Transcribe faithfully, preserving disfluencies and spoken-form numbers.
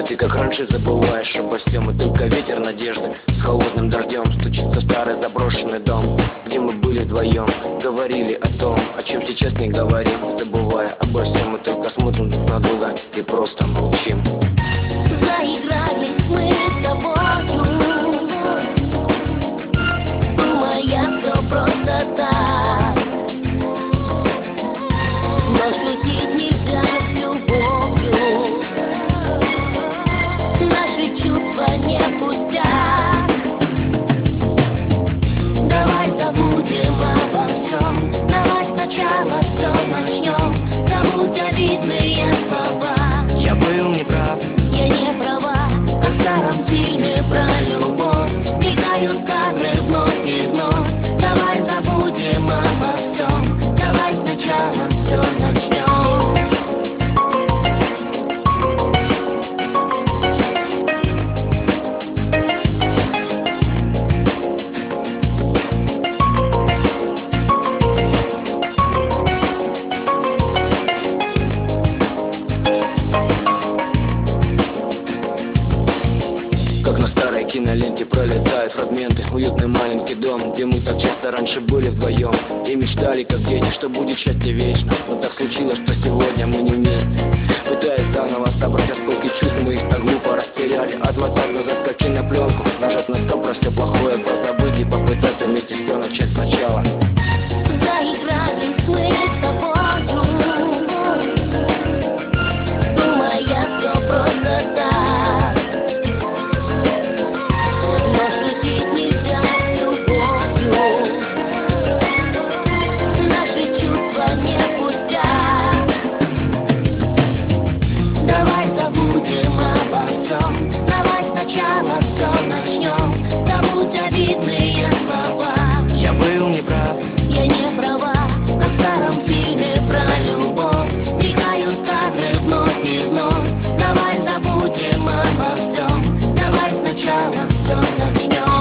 ты как раньше забываешь обо всем, и только ветер надежды с холодным дождем стучится в старый заброшенный дом, где мы были вдвоем, говорили о том, о чем сейчас не говорим, забывая обо всем, и только смотрим друг на друга и просто молчим. Заигрались мы с тобою, думая, все просто так, но шутить нельзя с любовью. Наши чувства не пустяк. Давай забудем обо всем, давай сначала все начнем. Забудь обидные слова. Я был неправ, Я не права, как в старом фильме про любовь. Мелькают кадры вновь и вновь. Давай забудем обо всем, давай сначала все начнем. как на старой киноленте пролетают фрагменты. Уютный маленький дом, где мы так часто раньше были вдвоем и мечтали, как дети, что будет счастье вечно. Но так случилось, что сегодня мы не вместе. Пытаясь заново собрать осколки чувств, мы их так глупо растеряли. Отмотать назад, как кинопленку, нажать на стоп, про все плохое позабыть и попытаться вместе все начать сначала. Заигрались мы с тобою, думая, все просто так, но шутить нельзя с любовью. Наши чувства не пустяк. Давай забудем обо всем, давай сначала все начнем. Забудь обидные слова. Я был неправ, Я не права, как в старом фильме про любовь. Мелькают кадры вновь и вновь. Давай забудем обо всем, давай сначала все начнем.